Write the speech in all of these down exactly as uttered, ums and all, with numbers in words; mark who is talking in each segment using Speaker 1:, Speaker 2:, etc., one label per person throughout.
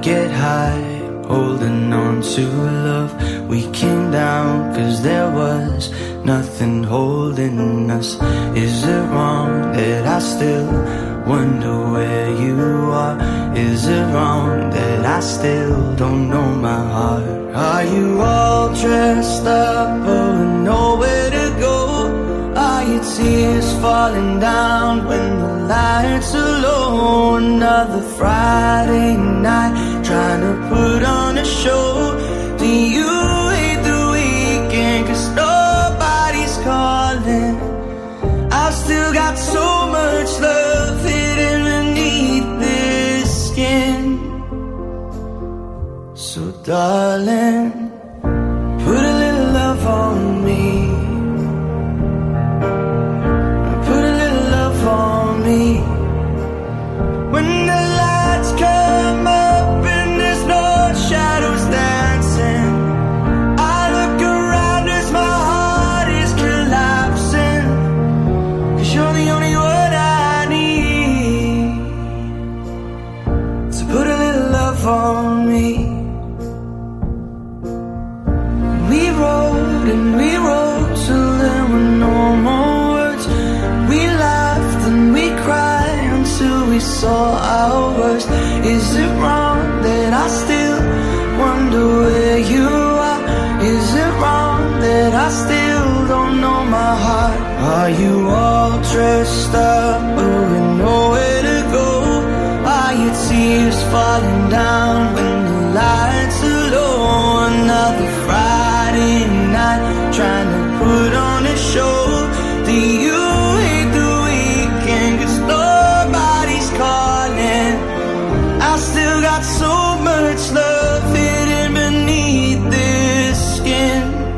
Speaker 1: get high, holding on to love. We came down cause there was nothing holding us. Is it wrong that I still wonder where you are? Is it wrong that I still don't know my heart? Are you all dressed up but nowhere to go? Are your tears falling down when the lights are low? Another Friday night trying to put on a show. Do you hate the weekend cause nobody's calling? I've still got so much love hidden beneath this skin. So darling, put a little love on me. Put a little love on me. When the lights come up and there's no shadows dancing, I look around as my heart is collapsing. Cause you're the only one I need. So put a little love on me. We rode and we rode till there were no more words. We laughed and we cried until we saw our worst. Is it wrong that I still wonder where you are? Is it wrong that I still don't know my heart? Are you all dressed up but with nowhere to go? Are your tears falling down when the lights are low? Another Friday night trying to put on a show. Do you hate the weekend cause nobody's calling? I still got so much love hidden beneath this skin.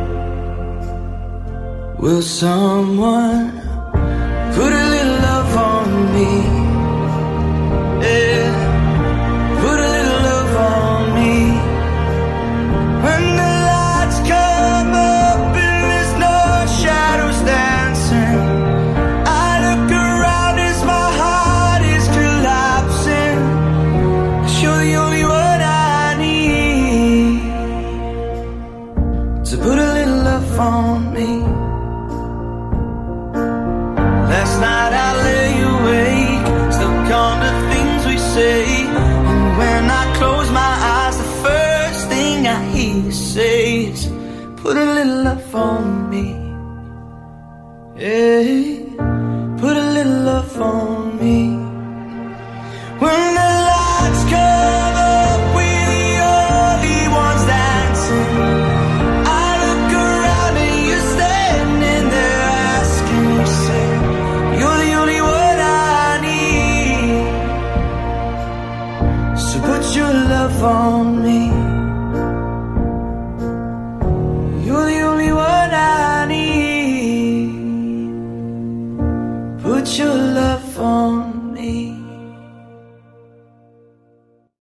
Speaker 1: Will someone put a little love on me? Yeah, put a little love on me. When the lights come up and there's no shadows dancing, I look around as my heart is collapsing. Cause you're the only one I need. So put a little love on me. Last night I lay awake, still come to things we say. And when I close my eyes, the first thing I hear you say is, put a little love on me. Yeah, put a little love on me.